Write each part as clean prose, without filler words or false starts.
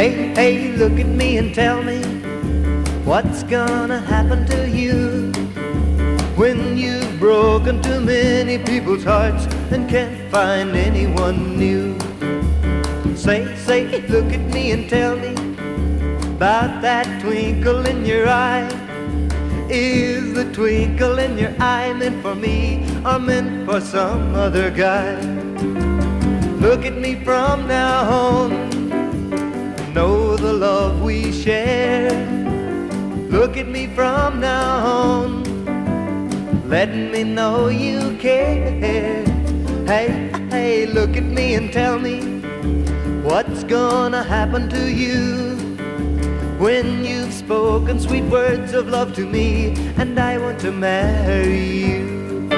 Hey, hey, look at me and tell me what's gonna happen to you when you've broken too many people's hearts and can't find anyone new. Say, look at me and tell me about that twinkle in your eye. Is the twinkle in your eye meant for me or meant for some other guy? Look at me from now on, know the love we share. Look at me from now on, let me know you care. Hey, hey, look at me and tell me what's gonna happen to you when you've spoken sweet words of love to me and I want to marry you.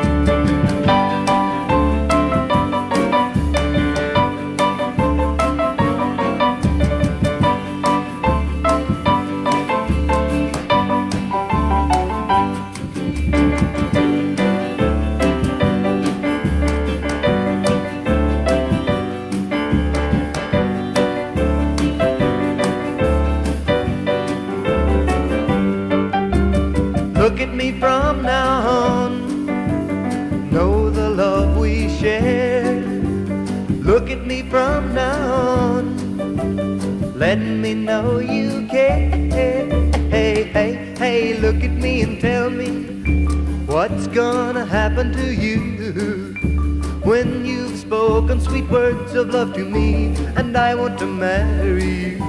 Look at me from now on, know the love we share. Look at me from now on, let me know you care. Hey, hey, hey, look at me and tell me what's gonna happen to you when you've spoken sweet words of love to me and I want to marry you.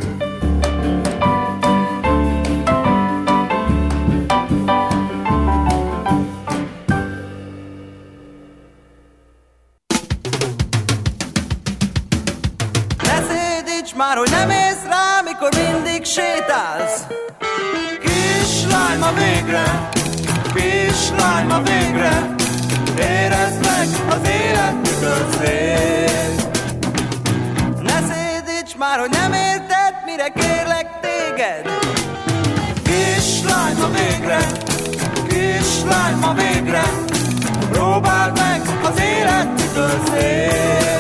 Már hogy nem ész rá, mikor mindig sétálsz. Kislány, ma végre, kislány, ma végre, érezd meg az élet mikor szél. Ne szédíts már, hogy nem érted, mire kérlek téged. Kislány, ma végre, kislány, ma végre, próbáld meg az élet mikor szél.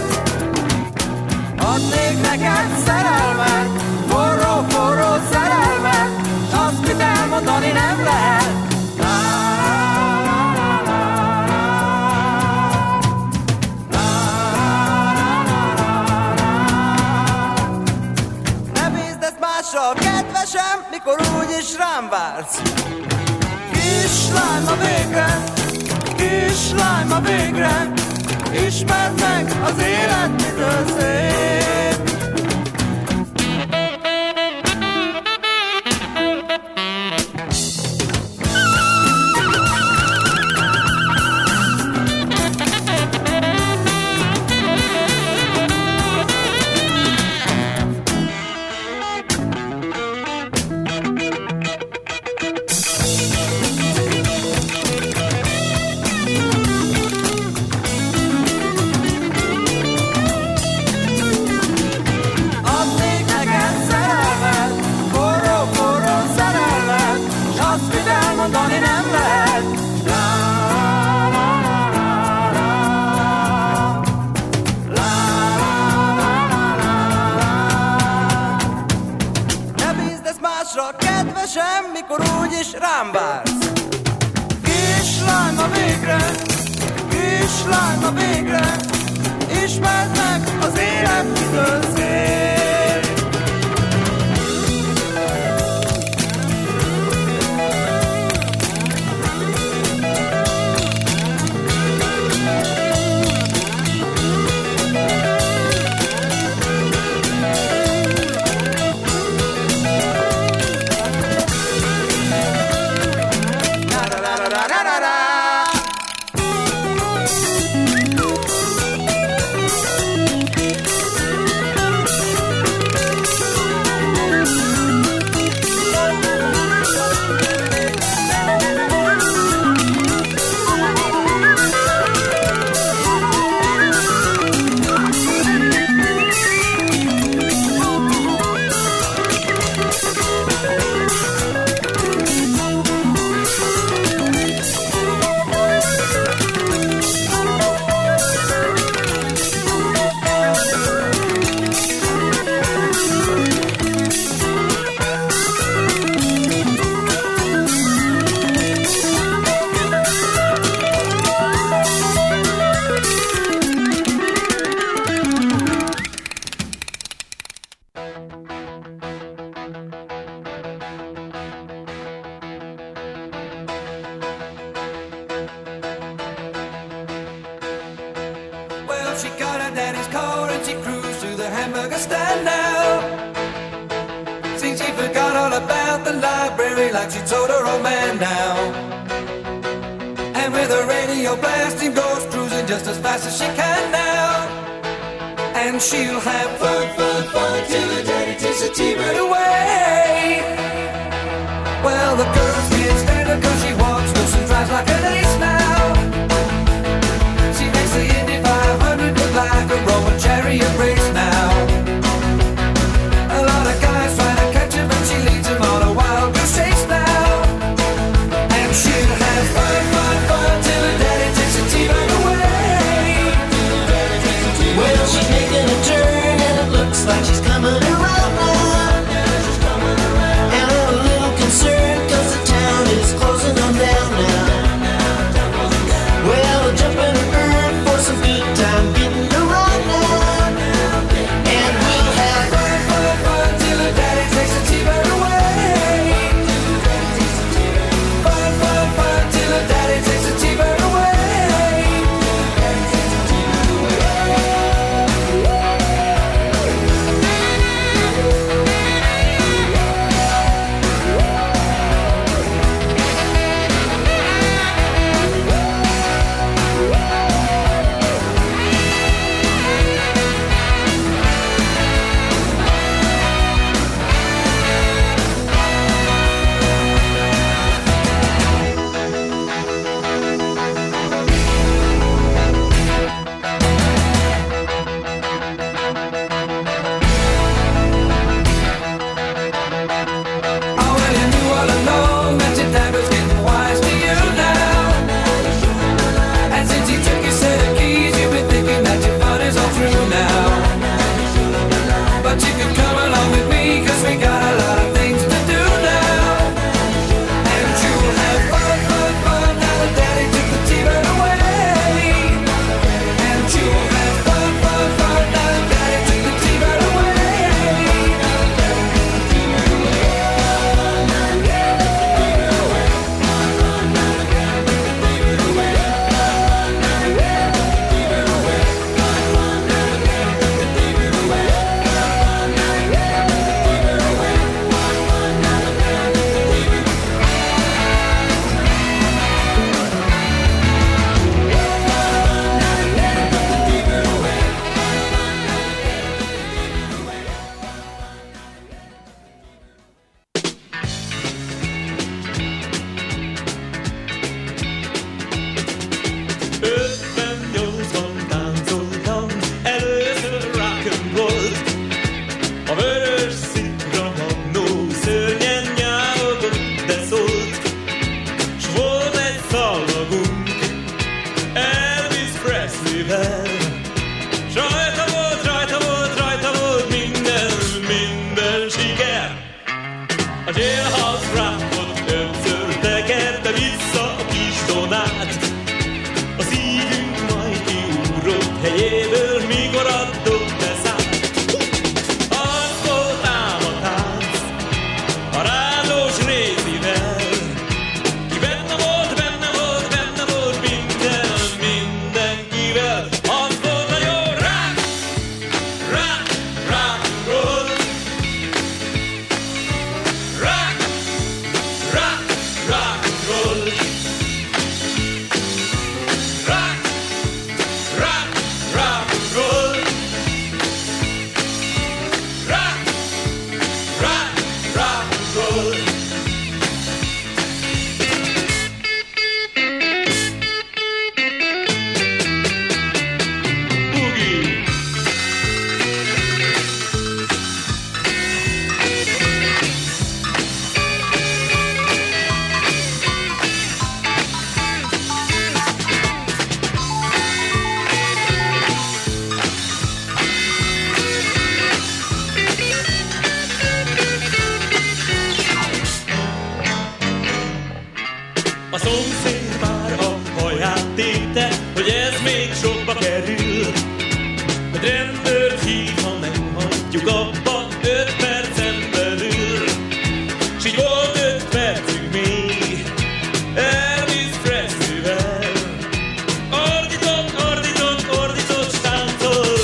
Adnék neked szerelmet, forró szerelmet, azt mit elmondani nem lehet. Ne bízd ezt másra, kedvesem, mikor úgyis rám vársz. Kislány, ma végre, kislány, ma végre, ismerd meg az élet mitől szép. Mondani nem lehet. Ne bízd ezt másra, kedvesem, mikor úgyis rám vársz. Kislány, ma végre, kislány, ma végre, ismerd meg az élet mitől szél. out her daddy's car and she cruised to the hamburger stand now. See, she forgot all about the library like she told her old man now. And with her radio blasting goes cruising just as fast as she can now. And she'll have fun, fun, fun till her daddy takes the T-bird away. Well, the girls can't stand her cause she walks loose and drives like an ace now. She makes the Indy 500 look like a Roman chariot race now. A lot of guys try to catch her but she leads them on a wild goose chase now. And she'll have fun, fun, fun till her daddy takes the T-bird away. Well, she's making a turn and it looks like she's coming around now. And I'm a little concerned cause the town is closing on down now. Well, I'll jump in a bird for some good time getting around now. And we'll have fun, fun, fun till her daddy takes the T-bird away. Fun, fun, fun till her daddy takes the T-bird away. Ordított, stáncol,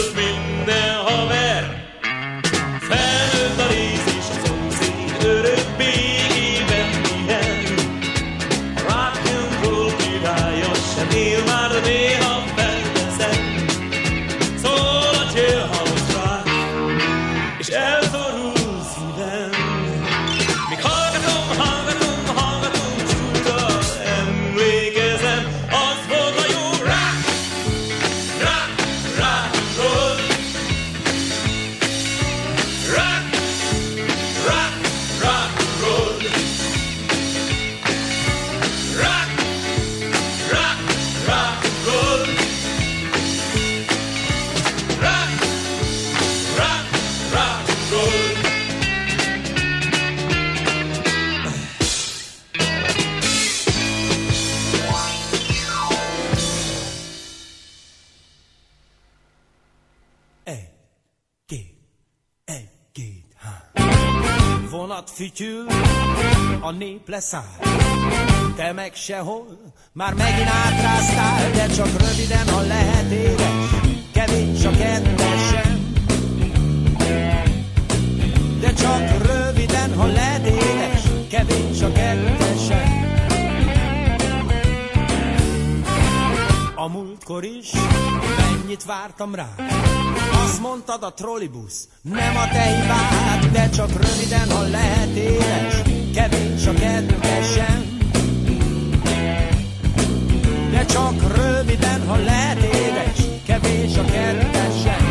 vonat fütyül, a nép leszáll, te meg sehol, már megint átráztál, de csak röviden, ha lehet édes, kevés a kettesen. De csak röviden, ha lehet édes, kevés a kettesen. A múltkor is mennyit vártam rá, azt mondtad a trollibusz, nem a te hibád, de csak röviden, ha lehet édes, kevés a kettesen. De csak röviden, ha lehet édes, kevés a kettesen.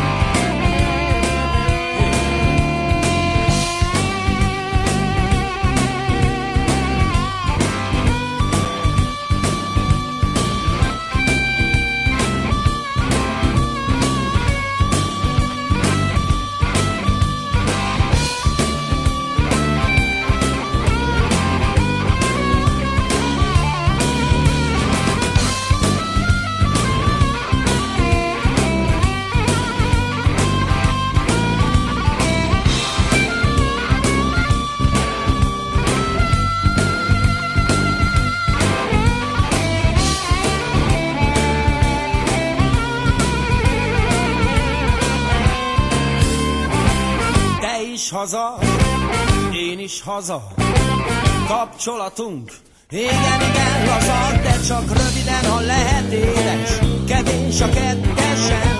Haza, én is haza, kapcsolatunk, igen, igen, laza, de csak röviden, ha lehet édes, kevés a kettesen.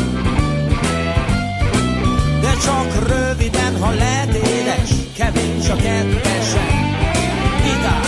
De csak röviden, ha lehet édes, kevés a kettesen. Gitár!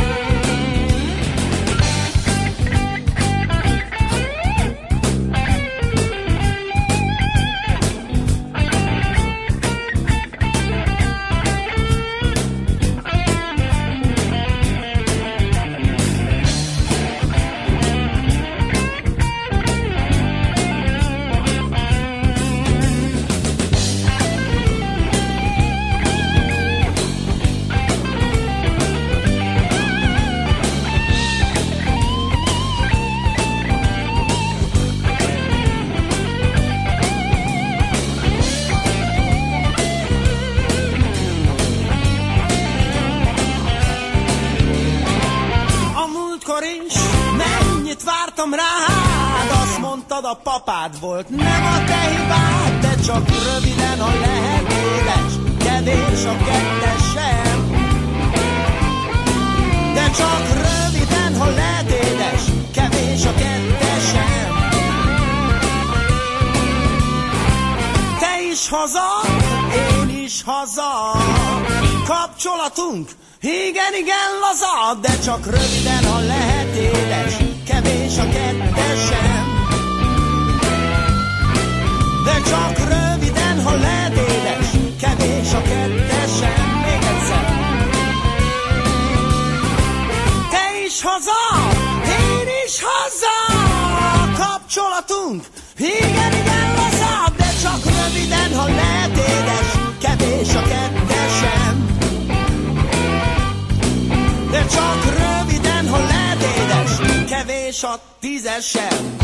A papád volt, nem a te hibád, de csak röviden, ha lehet édes, kevés a kettesen. De csak röviden, ha lehet édes, kevés a kettesen. Te is haza, én is haza, kapcsolatunk, igen, igen, laza, de csak röviden, ha lehet édes, kevés a kettesen. De csak röviden, ha lehet édes, kevés a kettesen. Még egyszer. Te is haza, én is haza, kapcsolatunk, igen, igen, laza, de csak röviden, ha lehet édes, kevés a kettesen. De csak röviden, ha lehet édes, kevés a tízesen.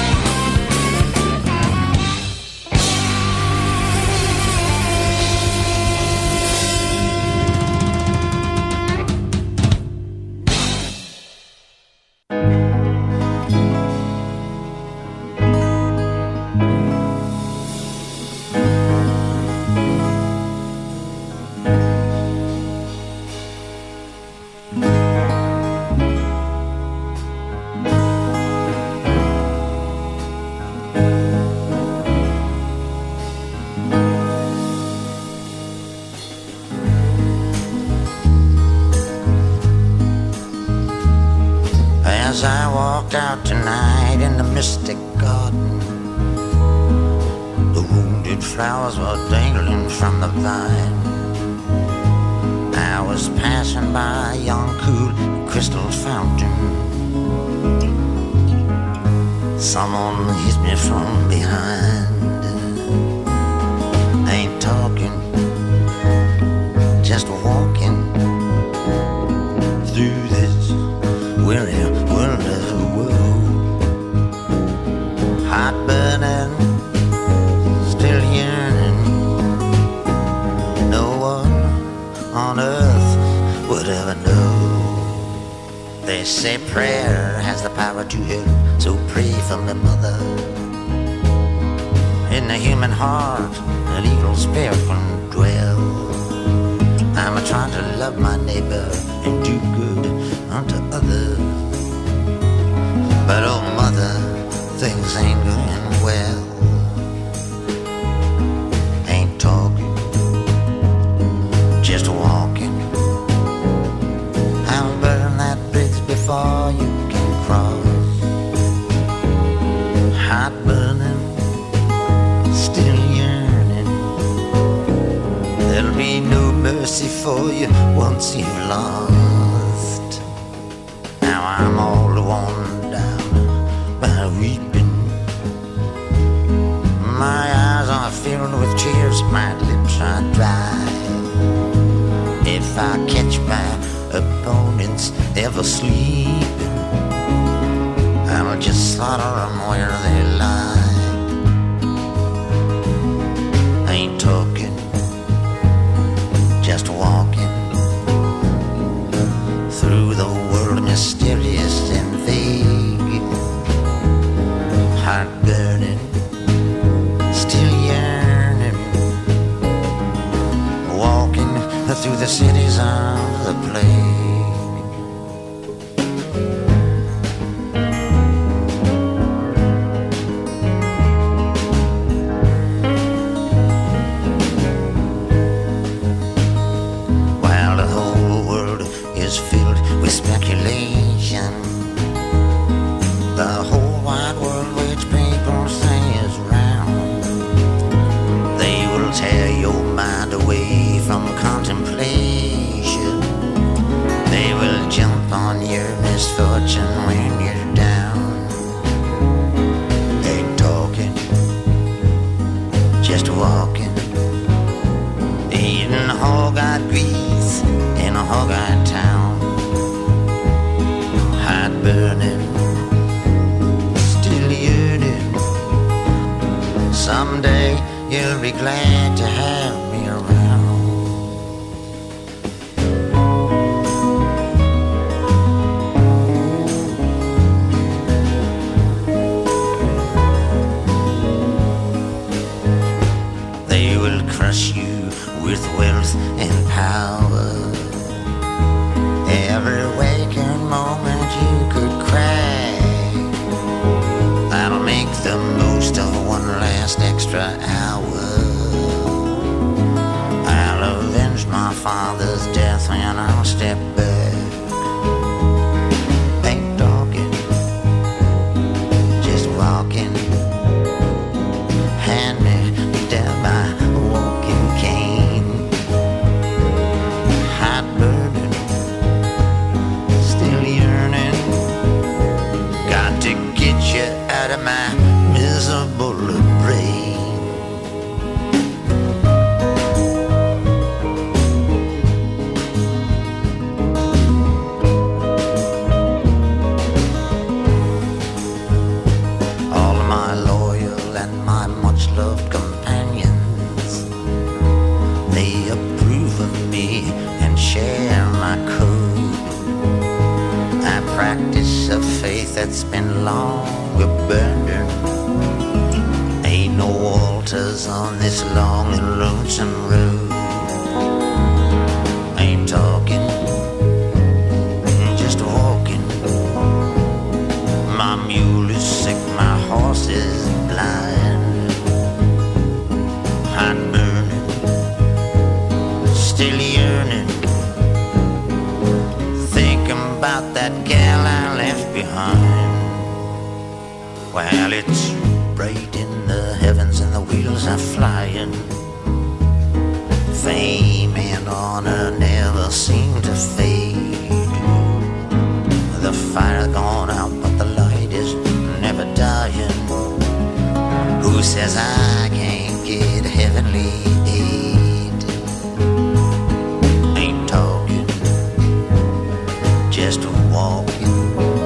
Out tonight in the mystic garden, the wounded flowers were dangling from the vine. I was passing by a young cool crystal fountain. Someone hit me from behind. Ain't talking, just walking through this weary wilderness world. Hot burning, still yearning. No one on to help, so pray for my mother. In the human heart, an evil spirit can dwell. I'm trying to love my neighbor and do good unto others. But oh mother, things ain't going well. Ain't talking, just walking. I'll burn that bridge before you can cross. Heart burning, still yearning. There'll be no mercy for you once you've lost. Now I'm all worn down by weeping. My eyes are filled with tears, my lips are dry. If I catch my opponents ever sleeping, I'll just slaughter them where they lie. Ain't talking, just walking through the world, mysterious and vague. Heart burning, still yearning. Walking through the cities of the plague. While the whole world is filled with speculation, the whole wide world which people say is round, they will tear your mind away from contemplation. They will jump on your misfortune when you're down. Ain't talking, just walking, eating hog-eyed grease in a hog-eyed town. Heart burning, still yearning. Someday you'll be glad to have me around. They will crush you with wealth and power. Every waking moment you could cry. I'll make the most of one last extra hour. I'll avenge my father's death and I'll step back. Ain't talking, just walking. Hand me down my walking cane. Heart burning, still yearning. Got to get you out of my miserable brain. All my loyal and my much-loved companions, they approve of me and share my code. I practice a faith that's been long abandoned. Ain't no altars on this long and lonesome road. Ain't talking, just walking. My mule is sick, my horse is blind. Heart burning, still yearning. Thinking about that gal I left behind. Well, it's bright in the heavens and the wheels are flying. Fame and honor never seem to fade. The fire gone out, but the light is never dying. Who says I can't get heavenly aid? Ain't talking, just walking,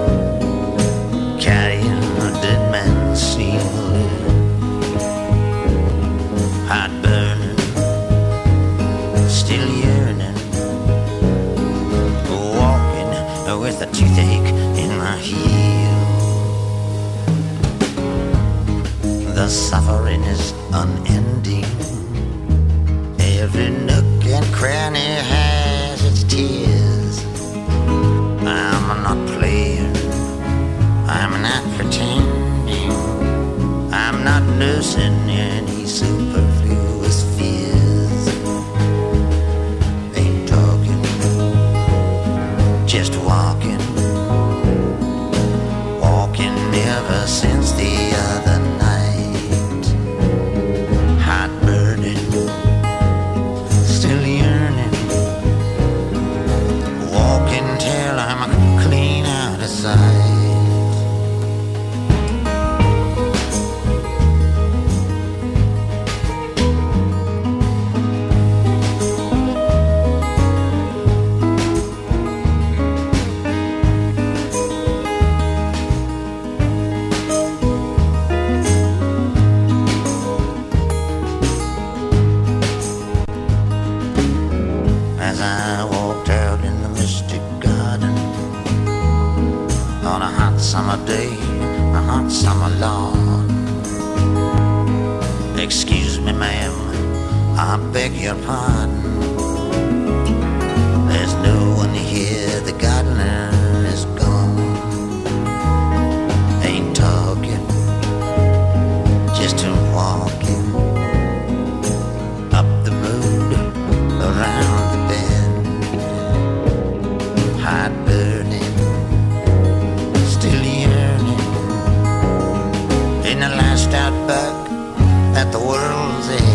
carrying a dead man's seal. Heart burning, still yearning. Walking with a toothache in my heel. summer day, a hot summer lawn. Excuse me, ma'am, I beg your pardon. There's no one here, the gardener is gone. Ain't talking, just walking up the road, around the bend. Heart burning, still yearning, in the last outback at the world's end.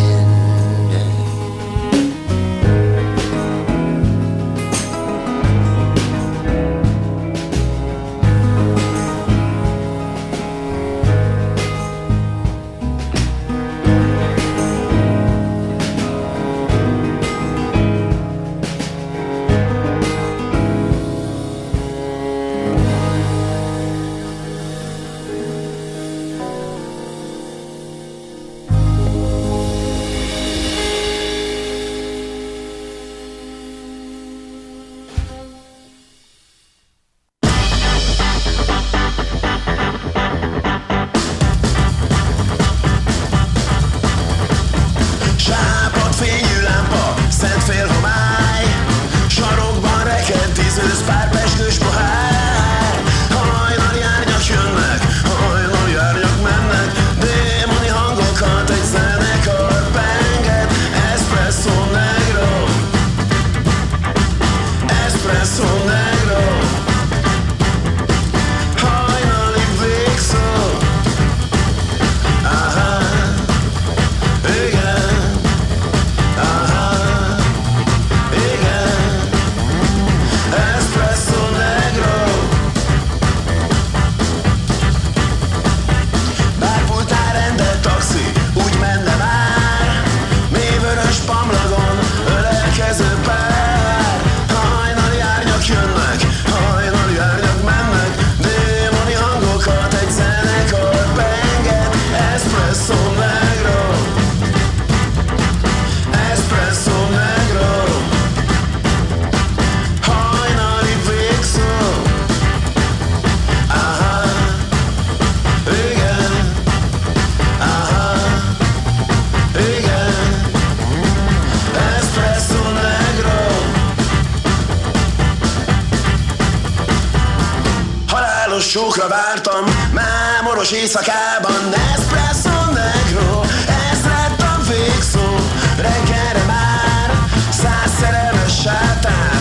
Sókra vártam, mámoros éjszakában. Espresso negro, ez lett a végszó. Reggelre már 100 szerelmes sátán,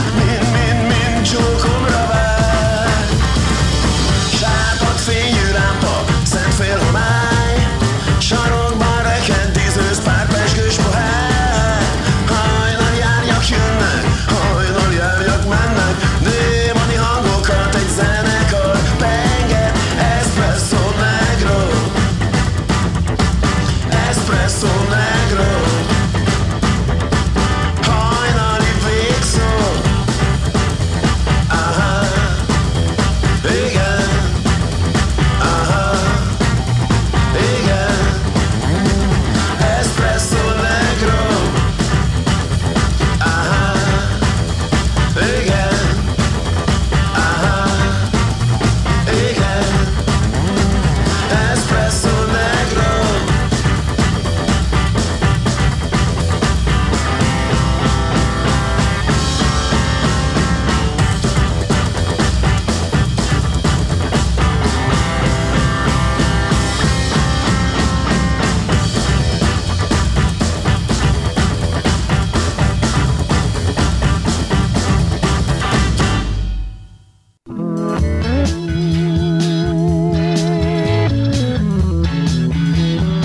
mind csókomra vár. Sápadt fényű lámpa, szent félhomály, sarokban rekent 10 őszpár pezsgős pohár. Hajnali árnyak jönnek, hajnali árnyak mennek, démoni hangokat egy zenekar penget. Espresso negro, espresso negro.